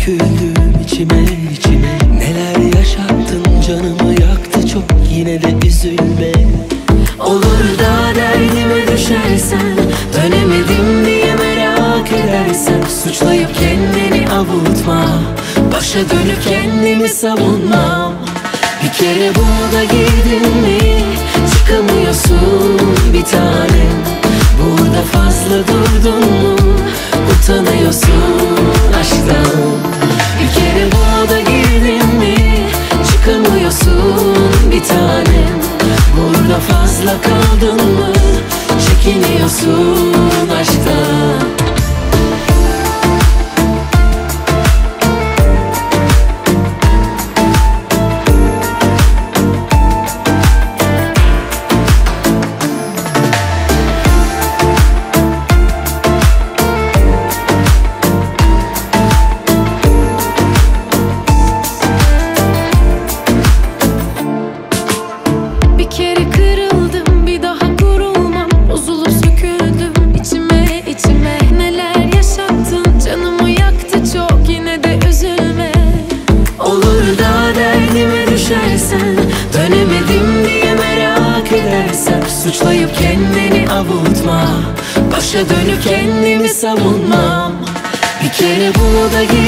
döküldüm içime içime. Neler yaşattın, canımı yaktı çok, yine de üzülme. Olur da derdime düşersen, dönemedim diye merak edersen, suçlayıp kendini avutma, başa dönüp kendimi savunmam. Bir kere burada girdin mi çıkamıyorsun bir tanem. Burada fazla durdun mu utanıyorsun aşktan. Bir kere burada girdin mi çıkamıyorsun bir tanem. Burada fazla kaldın mı çekiniyorsun aşktan. Dönemedim diye merak edersen, suçlayıp kendini avutma, başa dönüp kendimi savunmam. Bir kere burada